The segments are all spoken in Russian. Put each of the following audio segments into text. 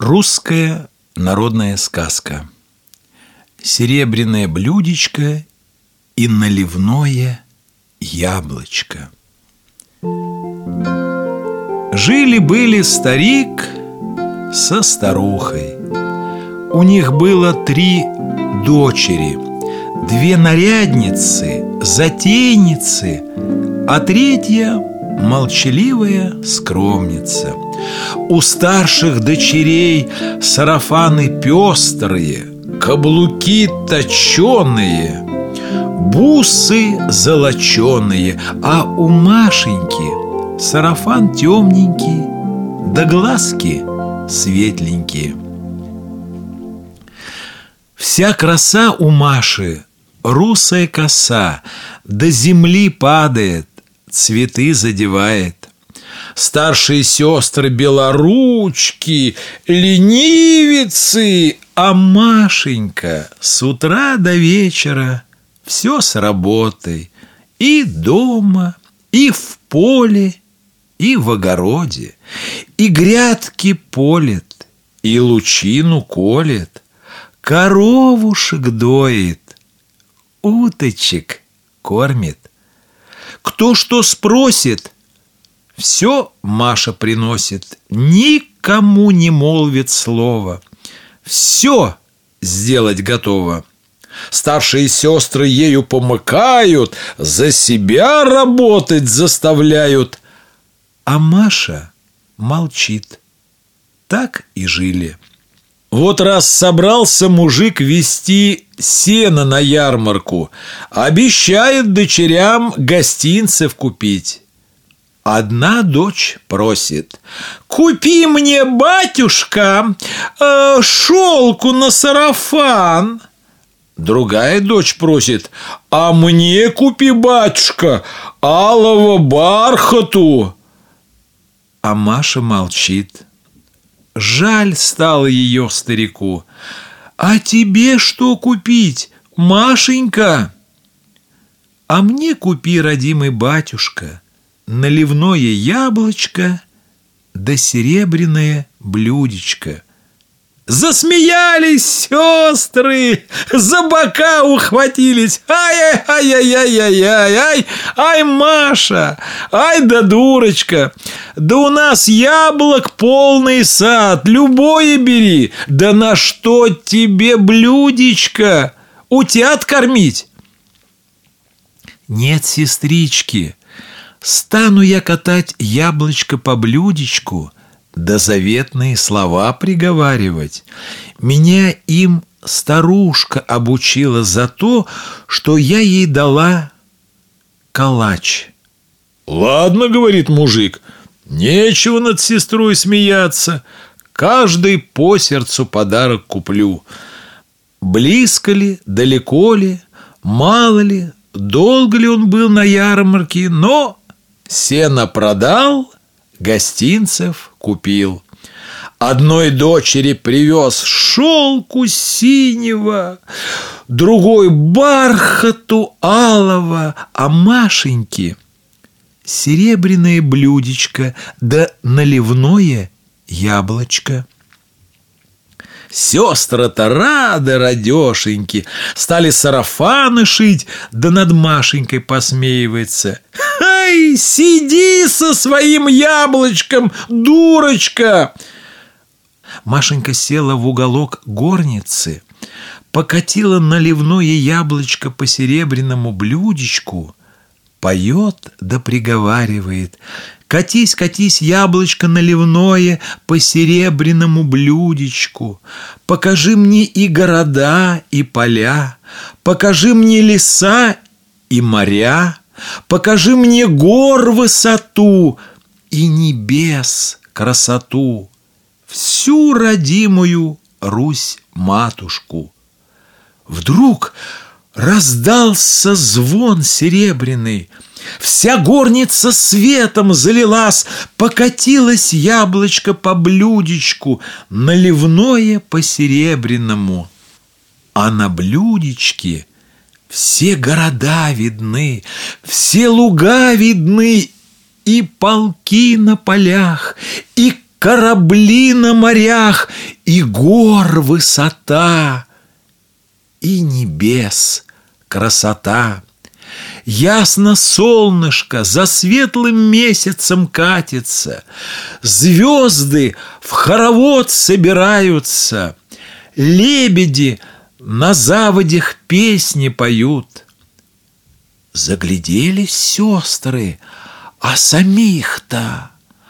Русская народная сказка. Серебряное блюдечко и наливное яблочко. Жили-были старик со старухой. У них было 3 дочери, 2 нарядницы, затейницы, а 3 молчаливая скромница. У старших дочерей сарафаны пестрые, каблуки точеные, бусы золоченые, а у Машеньки сарафан темненький, да глазки светленькие. Вся краса у Маши русая коса, до земли падает, цветы задевает. Старшие сестры белоручки, ленивицы, а Машенька с утра до вечера все с работой. И дома, и в поле, и в огороде. И грядки полет, и лучину колет, коровушек доит, уточек кормит. Кто что спросит, все Маша приносит, никому не молвит слова. Все сделать готова. Старшие сестры ею помыкают, за себя работать заставляют. А Маша молчит. Так и жили. Вот раз собрался мужик везти сено на ярмарку, обещает дочерям гостинцев купить. Одна дочь просит: «Купи мне, батюшка, шелку на сарафан». Другая дочь просит: «А мне купи, батюшка, алого бархату». А Маша молчит. Жаль стало ее старику. «А тебе что купить, Машенька?» «А мне купи, родимый батюшка, наливное яблочко да серебряное блюдечко». Засмеялись сестры, за бока ухватились. Ай-ай-ай-ай-ай-ай-ай, ай, Маша, ай да дурочка. Да у нас яблок полный сад, любое бери. Да на что тебе блюдечко? Утят кормить? Нет, сестрички, стану я катать яблочко по блюдечку, да заветные слова приговаривать. Меня им старушка обучила за то, что я ей дала калач. «Ладно, — говорит мужик, — нечего над сестрой смеяться, каждый по сердцу подарок куплю. Близко ли, далеко ли, мало ли, долго ли он был на ярмарке, но сено продал, гостинцев купил. Одной дочери привез шелку синего, другой бархату алого, а Машеньке серебряное блюдечко да наливное яблочко. Сестры-то рады радешеньки, стали сарафаны шить, да над Машенькой посмеивается. «Ай, сиди со своим яблочком, дурочка!» Машенька села в уголок горницы, покатила наливное яблочко по серебряному блюдечку, поет да приговаривает: «Катись, катись, яблочко наливное по серебряному блюдечку. Покажи мне и города, и поля, покажи мне леса и моря, покажи мне гор высоту и небес красоту, всю родимую Русь-матушку». Вдруг раздался звон серебряный, вся горница светом залилась, покатилось яблочко по блюдечку, наливное по серебряному, а на блюдечке все города видны, все луга видны, и полки на полях, и корабли на морях, и гор высота, и небес красота. Ясно солнышко за светлым месяцем катится, звезды в хоровод собираются, лебеди на заводях песни поют. Загляделись сестры, а самих-то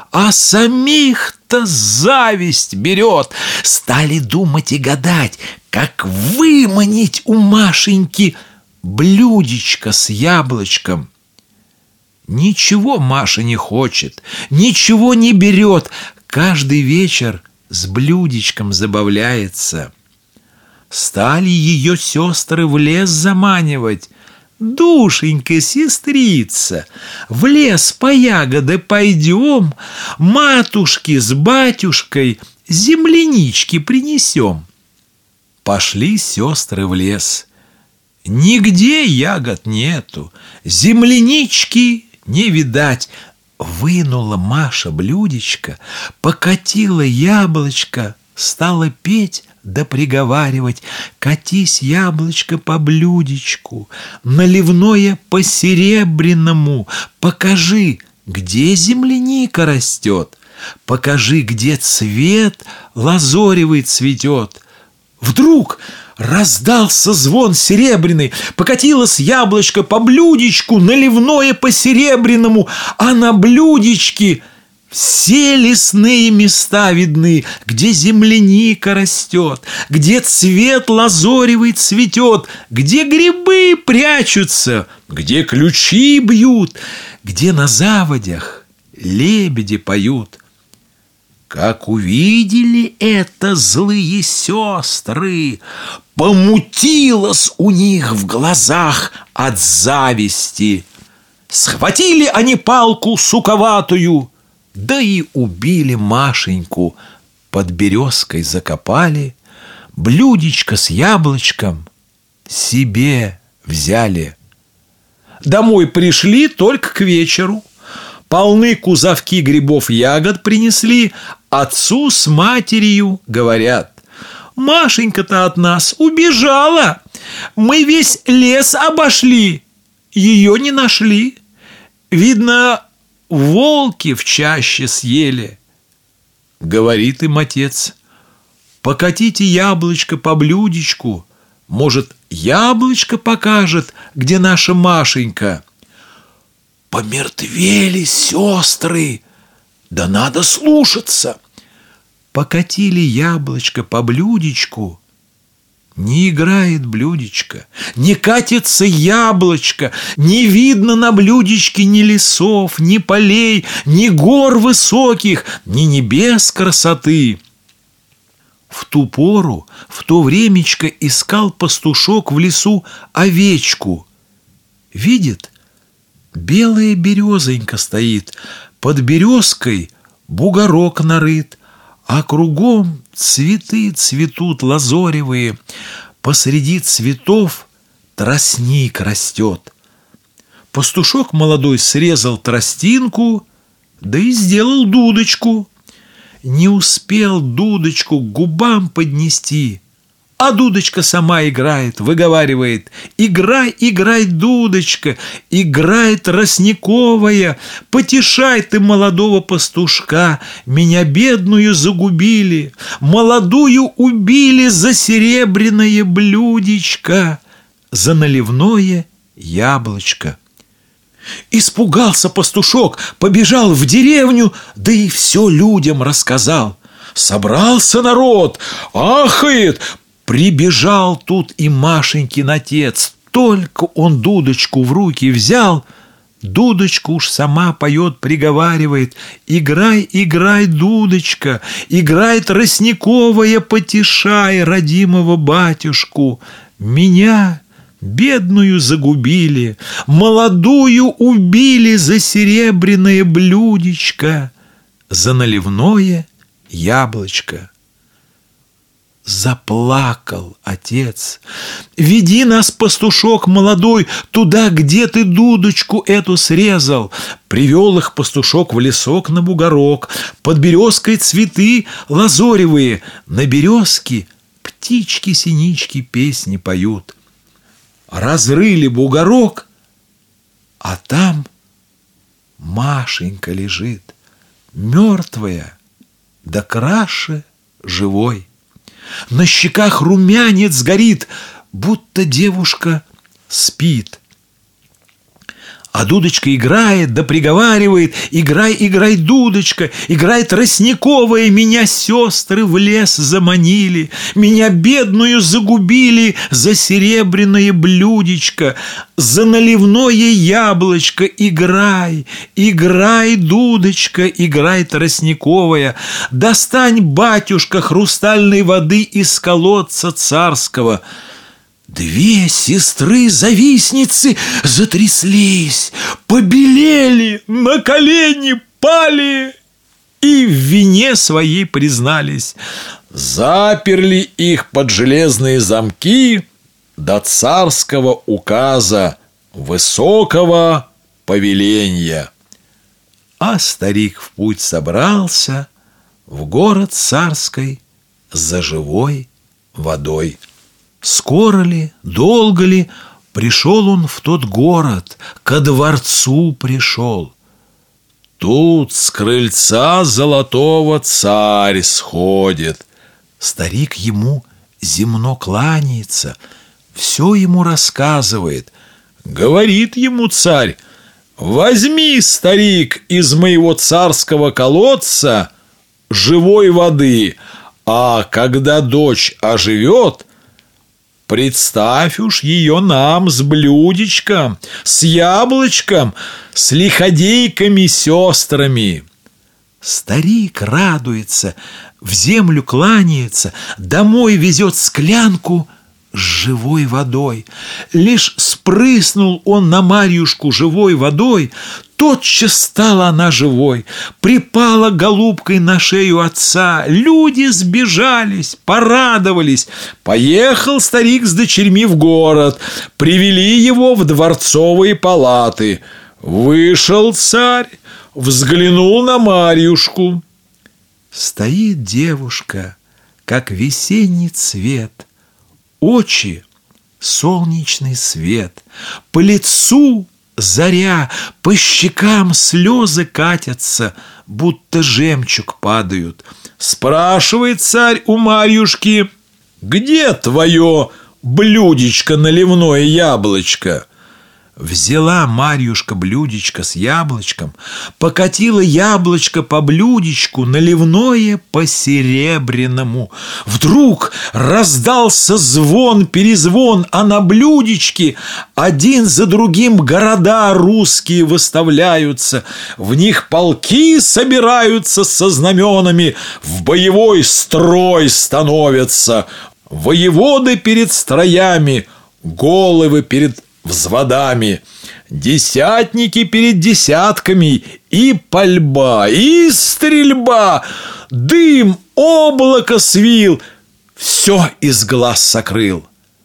зависть берет. Стали думать и гадать, как выманить у Машеньки блюдечко с яблочком. Ничего Маша не хочет, ничего не берет, каждый вечер с блюдечком забавляется. Стали ее сестры в лес заманивать. Душенька, сестрица, в лес по ягоды пойдем, матушке с батюшкой землянички принесем. Пошли сестры в лес. Нигде ягод нету, землянички не видать. Вынула Маша блюдечко, покатила яблочко, стала петь да приговаривать: катись, яблочко, по блюдечку, наливное по серебряному, покажи, где земляника растет, покажи, где цвет лазоревый цветет. Вдруг раздался звон серебряный, покатилось яблочко по блюдечку, наливное по серебряному, а на блюдечке все лесные места видны, где земляника растет, где цвет лазоревый цветет, где грибы прячутся, где ключи бьют, где на заводях лебеди поют. Как увидели это злые сестры, помутилось у них в глазах от зависти. Схватили они палку суковатую, да и убили Машеньку, под березкой закопали, блюдечко с яблочком себе взяли. Домой пришли только к вечеру. Полны кузовки грибов ягод принесли, отцу с матерью говорят: Машенька-то от нас убежала, мы весь лес обошли, ее не нашли. Видно, волки в чаще съели. Говорит им отец: покатите яблочко по блюдечку, может, яблочко покажет, где наша Машенька. Помертвели сестры, да надо слушаться. Покатили яблочко по блюдечку, не играет блюдечко, не катится яблочко, не видно на блюдечке ни лесов, ни полей, ни гор высоких, ни небес красоты. В ту пору, в то времечко искал пастушок в лесу овечку. Видит, белая березонька стоит, под березкой бугорок нарыт, а кругом цветы цветут лазоревые, посреди цветов тростник растет. Пастушок молодой срезал тростинку, да и сделал дудочку. Не успел дудочку к губам поднести, а дудочка сама играет, выговаривает: играй, играй, дудочка, играй, тростниковая, потешай ты молодого пастушка, меня бедную загубили, молодую убили за серебряное блюдечко, за наливное яблочко. Испугался пастушок, побежал в деревню, да и все людям рассказал. Собрался народ, ахает. Прибежал тут и Машенькин отец. Только он дудочку в руки взял, дудочка уж сама поет, приговаривает: играй, играй, дудочка, играй, тростниковая, потешай родимого батюшку. Меня, бедную, загубили, молодую убили за серебряное блюдечко, за наливное яблочко. Заплакал отец. Веди нас, пастушок молодой, туда, где ты дудочку эту срезал. Привел их пастушок в лесок на бугорок. Под березкой цветы лазоревые, на березке птички-синички песни поют. Разрыли бугорок, а там Машенька лежит, мертвая, да краше живой. На щеках румянец горит, будто девушка спит. А дудочка играет, да приговаривает: играй, играй, дудочка, играй, тростниковая. Меня сестры в лес заманили, меня бедную загубили за серебряное блюдечко, за наливное яблочко. Играй, играй, дудочка, играй, тростниковая. Достань, батюшка, хрустальной воды из колодца царского. Две сестры-завистницы затряслись, побелели, на колени пали и в вине своей признались. Заперли их под железные замки до царского указа, высокого повеленья. А старик в путь собрался в город царской за живой водой. Скоро ли, долго ли пришел он в тот город, ко дворцу пришел? Тут с крыльца золотого царь сходит. Старик ему земно кланяется, все ему рассказывает. Говорит ему царь: возьми, старик, из моего царского колодца живой воды, а когда дочь оживет, представь уж ее нам с блюдечком, с яблочком, с лиходейками-сестрами. Старик радуется, в землю кланяется, домой везет склянку с живой водой. Лишь спрыснул он на Марьюшку живой водой, тотчас стала она живой, припала голубкой на шею отца. Люди сбежались, порадовались. Поехал старик с дочерьми в город, привели его в дворцовые палаты. Вышел царь, взглянул на Марьюшку. Стоит девушка, как весенний цвет, очи — солнечный свет, по лицу заря, по щекам слезы катятся, будто жемчуг падают. Спрашивает царь у Марьюшки: где твое блюдечко наливное яблочко? Взяла Марьюшка блюдечко с яблочком, покатила яблочко по блюдечку, наливное по серебряному. Вдруг раздался звон-перезвон, а на блюдечке один за другим города русские выставляются. В них полки собираются со знаменами, в боевой строй становятся. Воеводы перед строями, головы перед взводами, десятники перед десятками, и пальба, и стрельба, дым, облако свил, все из глаз сокрыл.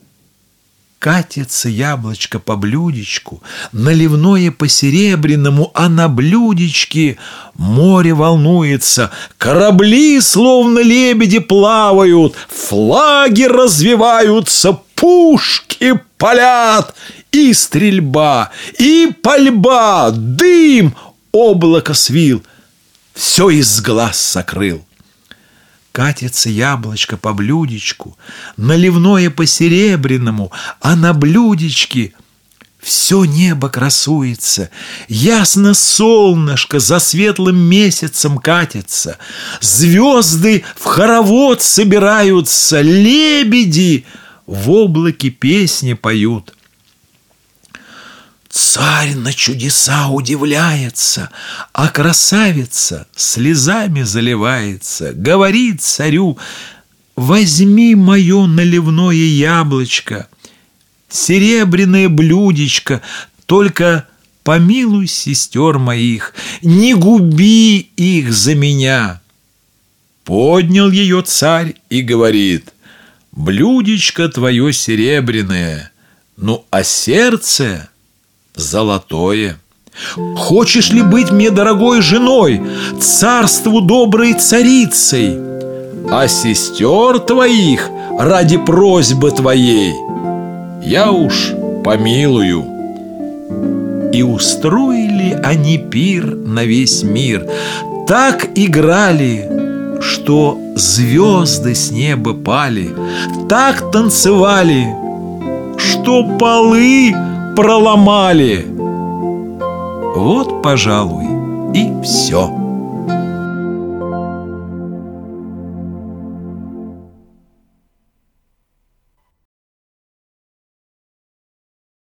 Катится яблочко по блюдечку, наливное по серебряному, а на блюдечке море волнуется, корабли, словно лебеди, плавают, флаги развиваются, пушки палят, и стрельба, и пальба, дым, облако свил, все из глаз сокрыл. Катится яблочко по блюдечку, наливное по серебряному, а на блюдечке все небо красуется, ясно солнышко за светлым месяцем катится, звезды в хоровод собираются, лебеди в облаке песни поют. Царь на чудеса удивляется, а красавица слезами заливается. Говорит царю: возьми мое наливное яблочко, серебряное блюдечко, только помилуй сестер моих, не губи их за меня. Поднял ее царь и говорит: блюдечко твое серебряное, ну а сердце золотое. Хочешь ли быть мне дорогой женой, царству доброй царицей, а сестер твоих ради просьбы твоей я уж помилую. И устроили они пир на весь мир, так играли, что звезды с неба пали, так танцевали, что полы проломали. Вот, пожалуй, и все.